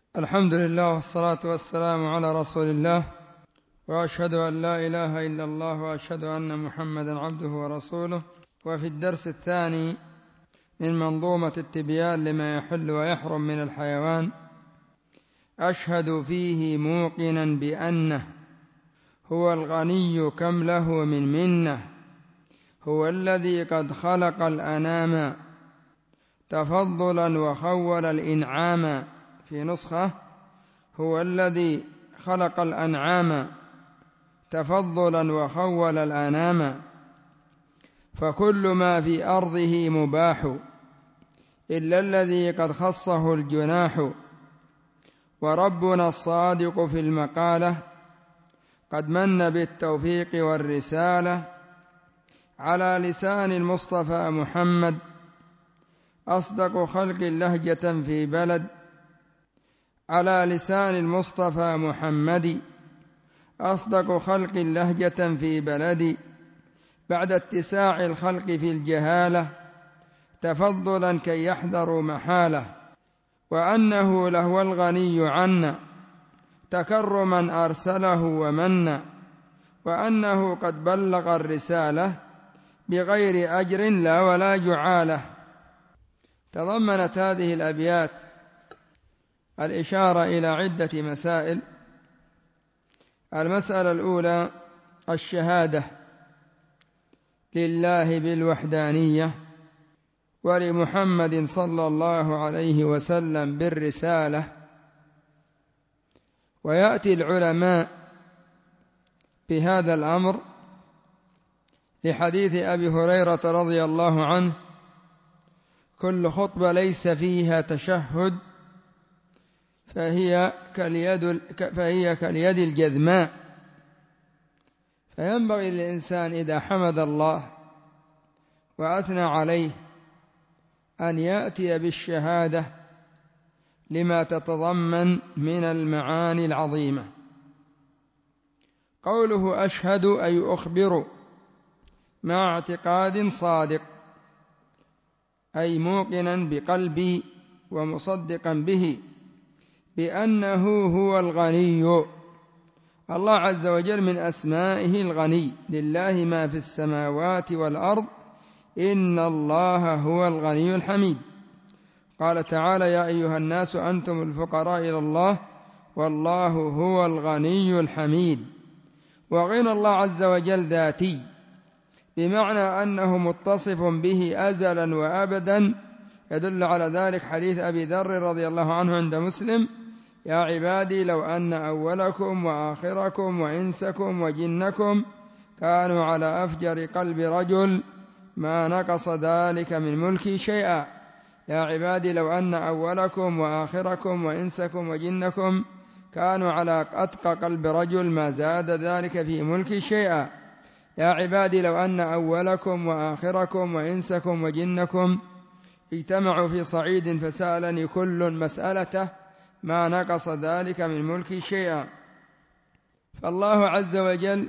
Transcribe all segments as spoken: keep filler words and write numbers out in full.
الحمد لله والصلاة والسلام على رسول الله، وأشهد أن لا إله إلا الله وأشهد أن محمدا عبده ورسوله. وفي الدرس الثاني من منظومة التبيان لما يحل ويحرم من الحيوان، أشهد فيه موقنا بأنه هو الغني كم له من منة، هو الذي قد خلق الأنام تفضلا وخول الإنعام. في نسخة هو الذي خلق الأنعام تفضلا وخول الأنام، فكل ما في أرضه مباح إلا الذي قد خصه الجناح. وربنا الصادق في المقالة قد من بالتوفيق والرسالة على لسان المصطفى محمد، أصدق خلق لهجة في بلد. على لسان المصطفى محمد أصدق خلق لهجة في بلد، بعد اتساع الخلق في الجهالة تفضلا كي يحذروا محاله. وأنه لهو الغني عنا تكرما أرسله ومنا، وأنه قد بلغ الرسالة بغير أجر لا ولا جعاله. تضمنت هذه الأبيات الإشارة إلى عدة مسائل. المسألة الأولى الشهادة لله بالوحدانية ولمحمد صلى الله عليه وسلم بالرسالة. ويأتي العلماء بهذا الأمر لحديث أبي هريرة رضي الله عنه: كل خطبة ليس فيها تشهد فهي كاليد, فهي كاليد الجذماء. فينبغي للإنسان إذا حمد الله وأثنى عليه أن يأتي بالشهادة لما تتضمن من المعاني العظيمة. قوله أشهد أي أخبر مع اعتقاد صادق، أي موقنا بقلبي ومصدقا به بأنه هو الغني. الله عز وجل من أسمائه الغني، لله ما في السماوات والأرض إن الله هو الغني الحميد. قال تعالى: يا أيها الناس أنتم الفقراء إلى الله والله هو الغني الحميد. وغنى الله عز وجل ذاتي، بمعنى أنه متصف به أزلا وأبدا. يدل على ذلك حديث أبي ذر رضي الله عنه عند مسلم: يا عبادي لو أن أولكم وآخركم وإنسكم وجنكم كانوا على أفجر قلب رجل ما نقص ذلك من ملكي شيئا. يا عبادي لو أن أولكم وآخركم وإنسكم وجنكم كانوا على أتقى قلب رجل ما زاد ذلك في ملكي شيئا. يا عبادي لو أن أولكم وآخركم وإنسكم وجنكم اجتمعوا في صعيد فسألني كل مسألته ما نقص ذلك من ملكي شيئا. فالله عز وجل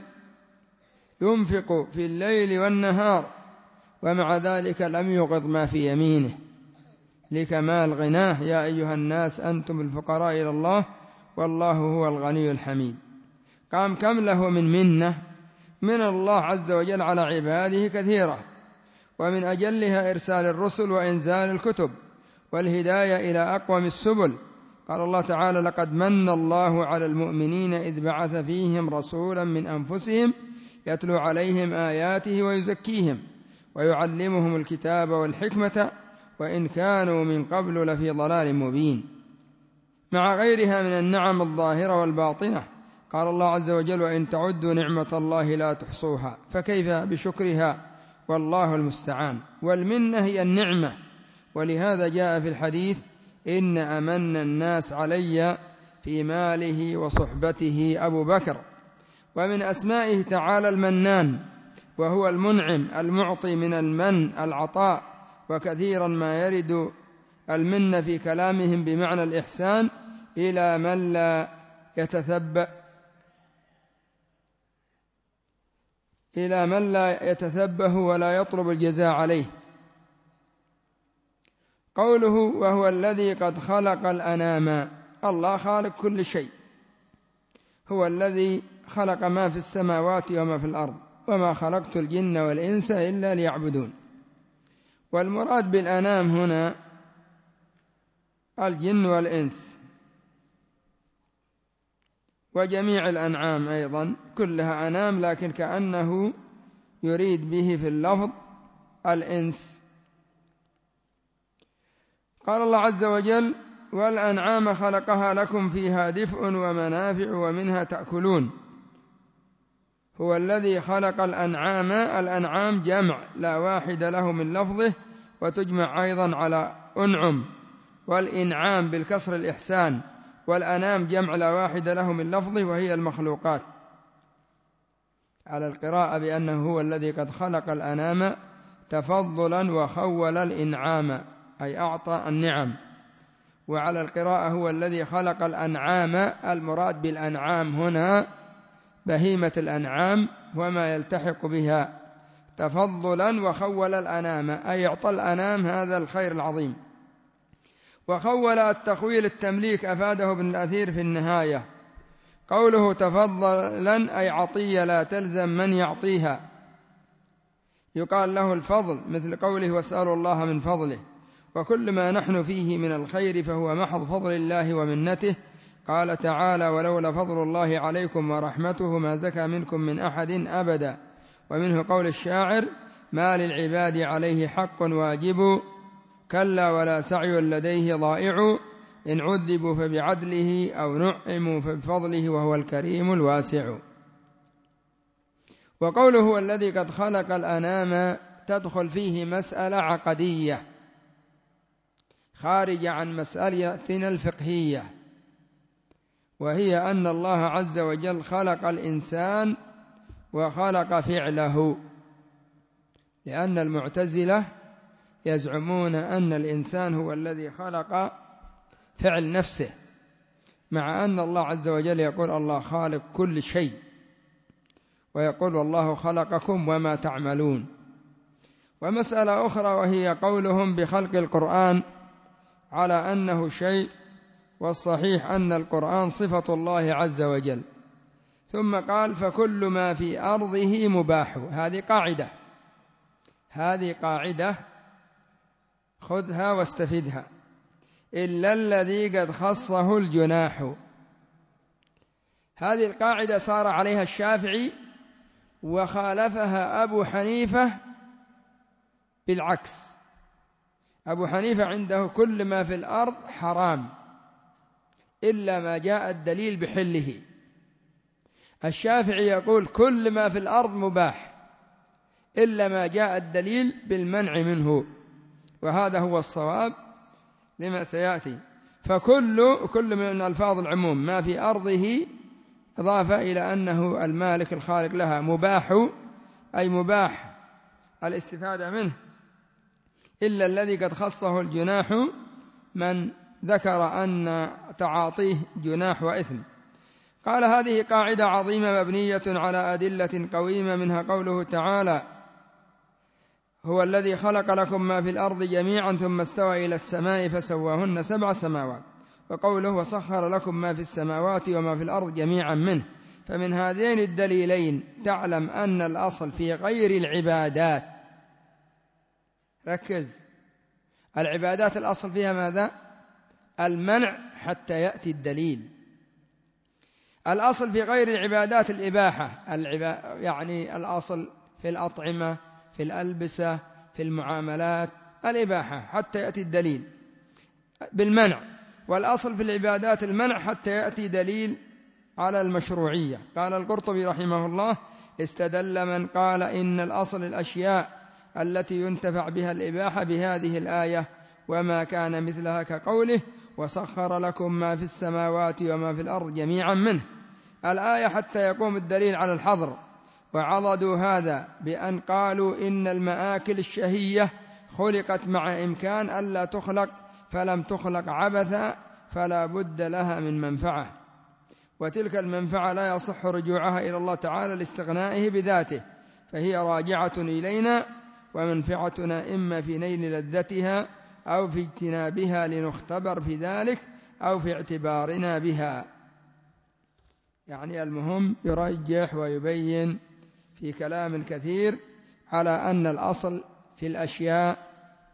ينفق في الليل والنهار، ومع ذلك لم يغض ما في يمينه لكمال غناه. يا أيها الناس أنتم الفقراء إلى الله والله هو الغني الحميد. قام كم له من منة من الله عز وجل على عباده كثيرة، ومن أجلها إرسال الرسل وإنزال الكتب والهداية إلى أقوم السبل. قال الله تعالى: لقد من الله على المؤمنين إذ بعث فيهم رسولا من أنفسهم يتلو عليهم آياته ويزكيهم ويعلمهم الكتاب والحكمة وإن كانوا من قبل لفي ضلال مبين، مع غيرها من النعم الظاهرة والباطنة. قال الله عز وجل: وإن تعدوا نعمة الله لا تحصوها، فكيف بشكرها، والله المستعان. والمنة هي النعمة، ولهذا جاء في الحديث: إن أمن الناس علي في ماله وصحبته أبو بكر. ومن أسمائه تعالى المنان، وهو المنعم المعطي من المن العطاء. وكثيرا ما يرد المن في كلامهم بمعنى الإحسان إلى من لا يتثبأ إلى من لا يتثبه ولا يطلب الجزاء عليه. قوله وهو الذي قد خلق الأنام، الله خالق كل شيء، هو الذي خلق ما في السماوات وما في الأرض، وما خلقت الجن والإنس إلا ليعبدون. والمراد بالأنام هنا الجن والإنس، وجميع الأنعام أيضا كلها أنام، لكن كأنه يريد به في اللفظ الإنس. قال الله عز وجل: والأنعام خلقها لكم فيها دفء ومنافع ومنها تأكلون. هو الذي خلق الأنعام، الأنعام جمع لا واحد له من لفظه، وتجمع أيضا على أنعم، والإنعام بالكسر الإحسان، والأنام جمع لا واحد له من لفظه وهي المخلوقات، على القراءة بأنه هو الذي قد خلق الأنام تفضلا وخول الإنعام أي أعطى النعم، وعلى القراءة هو الذي خلق الأنعام، المراد بالأنعام هنا بهيمة الأنعام وما يلتحق بها، تفضلا وخول الأنام أي أعطى الأنام هذا الخير العظيم. وخول التخويل التمليك أفاده ابن الأثير في النهاية، قوله تفضلا أي عطية لا تلزم من يعطيها، يقال له الفضل، مثل قوله واسألوا الله من فضله. وكل ما نحن فيه من الخير فهو محض فضل الله ومنته. قال تعالى: ولولا فضل الله عليكم ورحمته ما زكى منكم من أحد أبدا. ومنه قول الشاعر: ما للعباد عليه حق واجب، كلا ولا سعي لديه ضائع، إن عذبوا فبعدله أو نعموا فبفضله وهو الكريم الواسع. وقوله هو الذي قد خلق الأنام تدخل فيه مسألة عقدية خارجة عن مسألتنا الفقهية، وهي أن الله عز وجل خلق الإنسان وخلق فعله، لأن المعتزلة يزعمون أن الإنسان هو الذي خلق فعل نفسه، مع أن الله عز وجل يقول الله خالق كل شيء، ويقول والله خلقكم وما تعملون. ومسألة أخرى وهي قولهم بخلق القرآن على أنه شيء، والصحيح أن القرآن صفة الله عز وجل. ثم قال: فكل ما في أرضه مباح. هذه قاعدة، هذه قاعدة خذها واستفدها، إلا الذي قد خصه الجناح. هذه القاعدة صار عليها الشافعي، وخالفها أبو حنيفة بالعكس. أبو حنيفة عنده كل ما في الأرض حرام إلا ما جاء الدليل بحله. الشافعي يقول كل ما في الأرض مباح إلا ما جاء الدليل بالمنع منه، وهذا هو الصواب لما سيأتي. فكل كل من ألفاظ العموم ما في أرضه إضافة إلى أنه المالك الخالق لها، مباح أي مباح الاستفادة منه، إلا الذي قد خصه الجناح، من ذكر أن تعاطيه جناح وإثم. قال: هذه قاعدة عظيمة مبنية على أدلة قويمة، منها قوله تعالى: هو الذي خلق لكم ما في الأرض جميعا ثم استوى إلى السماء فسواهن سبع سماوات. وقوله: وسخر لكم ما في السماوات وما في الأرض جميعا منه. فمن هذين الدليلين تعلم أن الأصل في غير العبادات، ركز، العبادات الأصل فيها ماذا؟ المنع حتى يأتي الدليل. الأصل في غير العبادات الإباحة، العبا... يعني الأصل في الأطعمة، في الألبسة، في المعاملات، الإباحة حتى يأتي الدليل بالمنع. والأصل في العبادات المنع حتى يأتي دليل على المشروعية. قال القرطبي رحمه الله: استدل من قال إن الأصل الأشياء التي ينتفع بها الإباحة بهذه الآية، وما كان مثلها كقوله: وسخر لكم ما في السماوات وما في الأرض جميعا منه، الآية، حتى يقوم الدليل على الحظر. وعضدوا هذا بأن قالوا إن المآكل الشهية خلقت مع إمكان ألا تخلق، فلم تخلق عبثا، فلا بد لها من منفعة، وتلك المنفعة لا يصح رجوعها إلى الله تعالى لاستغنائه بذاته، فهي راجعة إلينا، ومنفعتنا إما في نيل لذتها أو في اجتنابها، لنختبر في ذلك أو في اعتبارنا بها. يعني المهم يرجح ويبين في كلام كثير على أن الأصل في الأشياء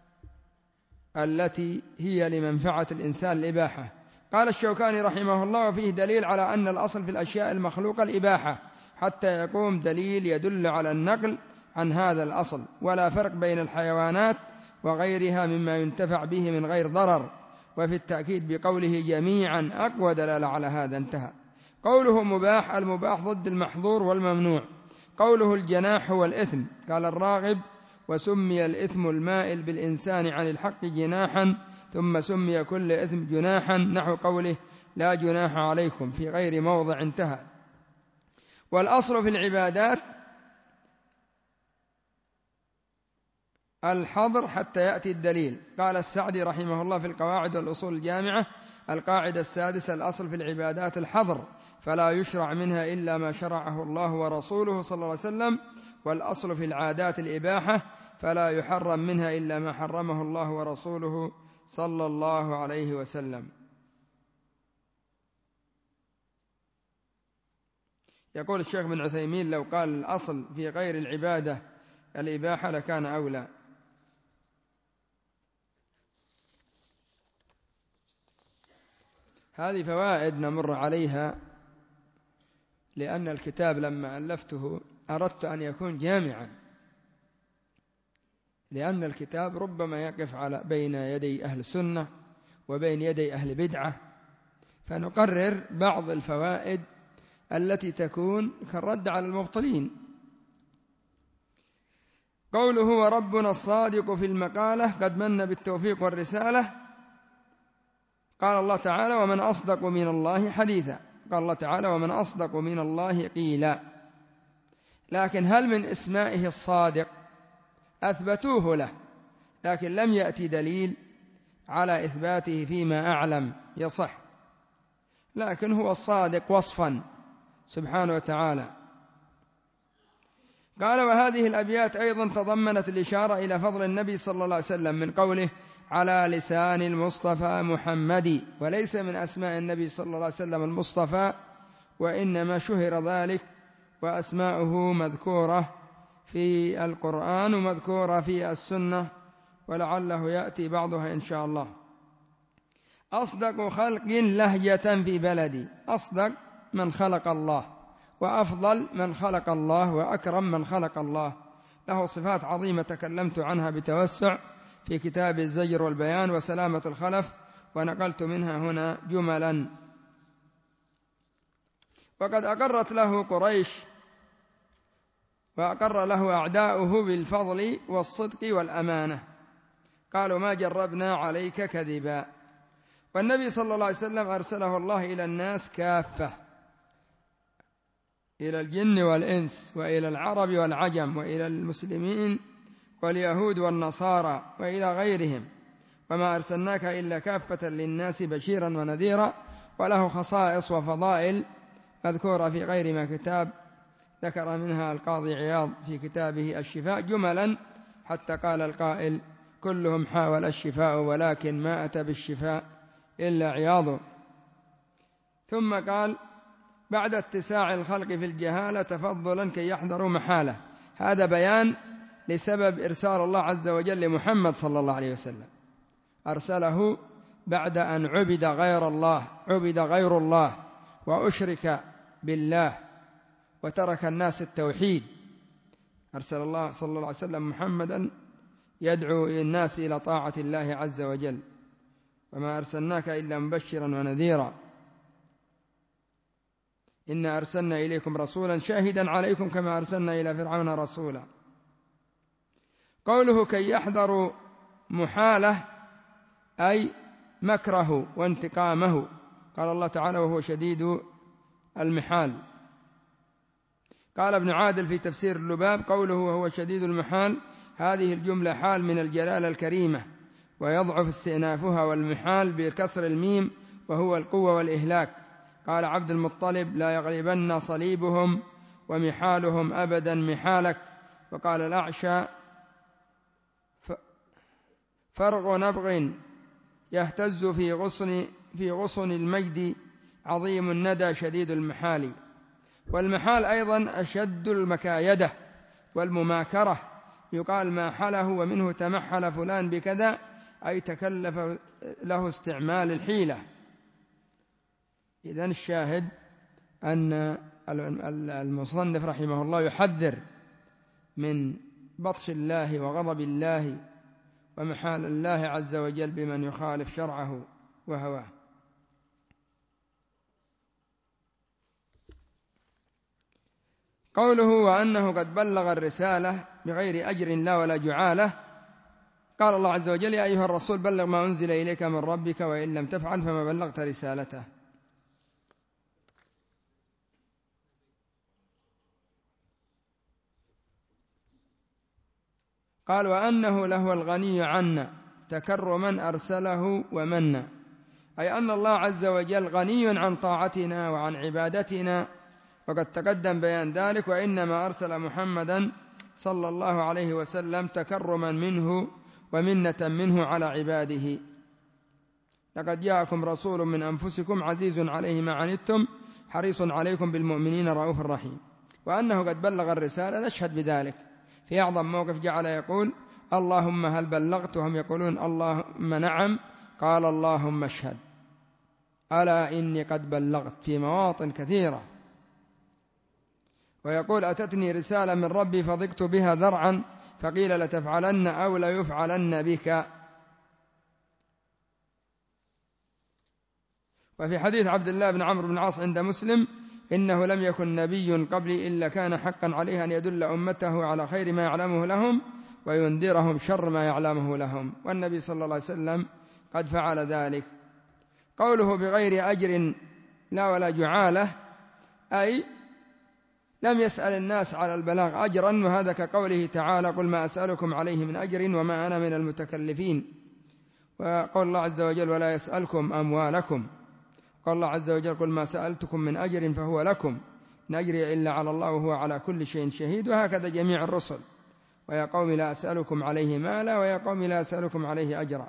التي هي لمنفعة الإنسان الإباحة. قال الشوكاني رحمه الله: وفيه دليل على أن الأصل في الأشياء المخلوقة الإباحة، حتى يقوم دليل يدل على النقل عن هذا الأصل، ولا فرق بين الحيوانات وغيرها مما ينتفع به من غير ضرر. وفي التأكيد بقوله جميعا أقوى دلالة على هذا. انتهى. قوله مباح: المباح ضد المحظور والممنوع. قوله الجناح هو الإثم. قال الراغب: وسمي الإثم المائل بالإنسان عن الحق جناحا، ثم سمي كل إثم جناحا، نحو قوله لا جناح عليكم في غير موضع. انتهى. والأصل في العبادات الحظر حتى يأتي الدليل. قال السعدي رحمه الله في القواعد والأصول الجامعة: القاعدة السادسة: الأصل في العبادات الحظر، فلا يشرع منها إلا ما شرعه الله ورسوله صلى الله عليه وسلم. والأصل في العادات الإباحة، فلا يحرم منها إلا ما حرمه الله ورسوله صلى الله عليه وسلم. يقول الشيخ بن عثيمين: لو قال الأصل في غير العبادة الإباحة لكان أولى. هذه فوائد نمر عليها، لأن الكتاب لما ألفته أردت أن يكون جامعا، لأن الكتاب ربما يقف على بين يدي أهل السنة وبين يدي أهل بدعة، فنقرر بعض الفوائد التي تكون كالرد على المبطلين. قوله وربنا الصادق في المقالة قد من بالتوفيق والرسالة. قال الله تعالى: ومن أصدق من الله حديثا. قال الله تعالى: ومن أصدق من الله قيلا. لكن هل من اسمائه الصادق؟ أثبتوه له، لكن لم يأتي دليل على إثباته فيما أعلم يصح، لكن هو الصادق وصفا سبحانه وتعالى. قال: وهذه الأبيات أيضا تضمنت الإشارة إلى فضل النبي صلى الله عليه وسلم من قوله على لسان المصطفى محمد، وليس من أسماء النبي صلى الله عليه وسلم المصطفى، وإنما شهر ذلك، وأسماؤه مذكورة في القرآن ومذكورة في السنة، ولعله يأتي بعضها إن شاء الله. أصدق خلق لهجة في بلدي. أصدق من خلق الله، وأفضل من خلق الله، وأكرم من خلق الله. له صفات عظيمة تكلمت عنها بتوسع في كتاب الزجر والبيان وسلامة الخلف، ونقلت منها هنا جملا. وقد أقرت له قريش وأقر له أعداؤه بالفضل والصدق والأمانة، قالوا ما جربنا عليك كذبا. والنبي صلى الله عليه وسلم أرسله الله إلى الناس كافة، إلى الجن والإنس، وإلى العرب والعجم، وإلى المسلمين واليهود والنصارى، وإلى غيرهم، وما أرسلناك إلا كافة للناس بشيرا ونذيرا. وله خصائص وفضائل مذكورة في غير ما كتاب ذكر منها القاضي عياض في كتابه الشفاء جملا، حتى قال القائل: كلهم حاول الشفاء ولكن ما أتى بالشفاء إلا عياض. ثم قال: بعد اتساع الخلق في الجهالة تفضلا كي يحذروا محالة. هذا بيان لسبب إرسال الله عز وجل لمحمد صلى الله عليه وسلم، أرسله بعد أن عبد غير الله عبد غير الله وأشرك بالله وترك الناس التوحيد. أرسل الله صلى الله عليه وسلم محمدا يدعو الناس إلى طاعة الله عز وجل، وما أرسلناك إلا مبشرا ونذيرا، إنا أرسلنا إليكم رسولا شاهدا عليكم كما أرسلنا إلى فرعون رسولا. قوله كي يحذروا محاله أي مكره وانتقامه. قال الله تعالى: وهو شديد المحال. قال ابن عادل في تفسير اللباب: قوله وهو شديد المحال، هذه الجملة حال من الجلالة الكريمة، ويضعف استئنافها والمحال بكسر الميم، وهو القوة والإهلاك. قال عبد المطلب: لا يغلبن صليبهم ومحالهم أبدا محالك. وقال الأعشى: فرغ نبغ يهتز في غصن في غصن المجد عظيم الندى شديد المحال. والمحال أيضا أشد المكايدة والمماكرة، يقال ماحله ومنه تمحل فلان بكذا، أي تكلف له استعمال الحيلة. إذن الشاهد أن المصنف رحمه الله يحذر من بطش الله وغضب الله ومحال الله عز وجل بمن يخالف شرعه وهواه. قوله وأنه قد بلغ الرسالة بغير أجر لا ولا جعالة، قال الله عز وجل يا أيها الرسول بلغ ما أنزل إليك من ربك وإن لم تفعل فما بلغت رسالته. قال وأنه لهو الغني عنا تكرما أرسله ومنا، أي أن الله عز وجل غني عن طاعتنا وعن عبادتنا، وقد تقدم بيان ذلك، وإنما أرسل محمدا صلى الله عليه وسلم تكرما منه ومنة منه على عباده. لقد جاءكم رسول من أنفسكم عزيز عليه ما عنتم حريص عليكم بالمؤمنين رؤوف رحيم. وأنه قد بلغ الرسالة نشهد بذلك في أعظم موقف، جعل يقول اللهم هل بلغت، وهم يقولون اللهم نعم، قال اللهم اشهد ألا إني قد بلغت في مواطن كثيرة. ويقول أتتني رسالة من ربي فضقت بها ذرعا فقيل لتفعلن أو ليفعلن بك. وفي حديث عبد الله بن عمرو بن العاص عند مسلم إنه لم يكن نبي قبلي إلا كان حقا عليه أن يدل أمته على خير ما يعلمه لهم وينذرهم شر ما يعلمه لهم، والنبي صلى الله عليه وسلم قد فعل ذلك. قوله بغير أجر لا ولا جعالة، أي لم يسأل الناس على البلاغ أجرا، وهذا كقوله تعالى قل ما أسألكم عليه من أجر وما أنا من المتكلفين. وقال الله عز وجل ولا يسألكم أموالكم. قال الله عز وجل قل ما سألتكم من أجر فهو لكم إن أجري إلا على الله وهو على كل شيء شهيد. وهكذا جميع الرسل ويا قوم لا أسألكم عليه مالا ويا قوم لا أسألكم عليه أجرا.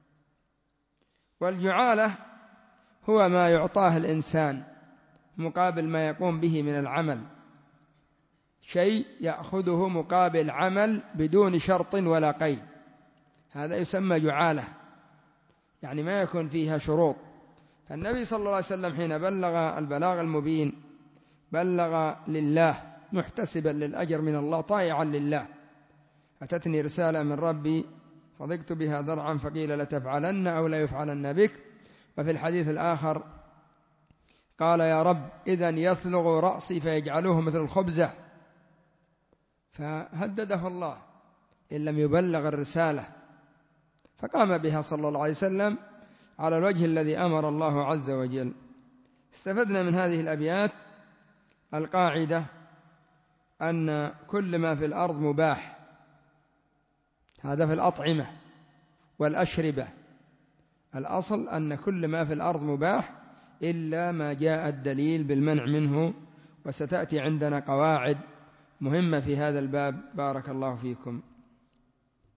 والجعالة هو ما يعطاه الإنسان مقابل ما يقوم به من العمل، شيء يأخذه مقابل عمل بدون شرط ولا قيد، هذا يسمى جعالة، يعني ما يكون فيها شروط. فالنبي صلى الله عليه وسلم حين بلغ البلاغ المبين بلغ لله محتسبا للأجر من الله طائعا لله. أتتني رسالة من ربي فضقت بها ذرعا فقيل لتفعلن أو لا يفعلن بك. وفي الحديث الآخر قال يا رب إذن يثلغ رأسي فيجعلوه مثل الخبزة، فهدده الله إن لم يبلغ الرسالة، فقام بها صلى الله عليه وسلم على الوجه الذي أمر الله عز وجل. استفدنا من هذه الأبيات القاعدة أن كل ما في الأرض مباح، هذا في الأطعمة والأشربة، الأصل أن كل ما في الأرض مباح إلا ما جاء الدليل بالمنع منه، وستأتي عندنا قواعد مهمة في هذا الباب. بارك الله فيكم.